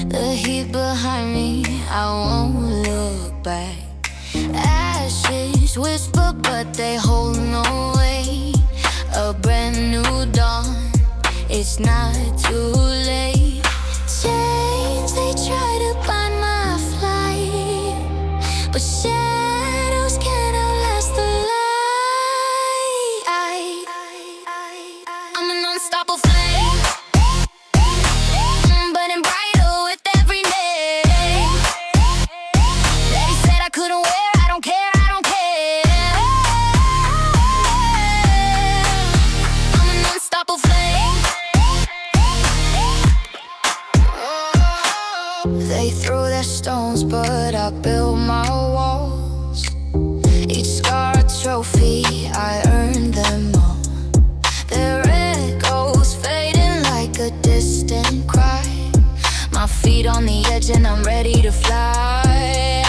The heat behind me, I won't look back. Ashes whisper, but they hold no weight. A brand new dawn, it's not too late. Chains, they try to bind my flight, but shadows can't outlast the light. I'm an unstoppable flame, burning brighter with every name. They said I couldn't wear, I don't care, I don't care. I'm an unstoppable flame. They threw their stones, but I built my walls. Each scar a trophy, I earned them all. Their echoes fading like a distant cry. My feet on the edge and I'm ready to fly.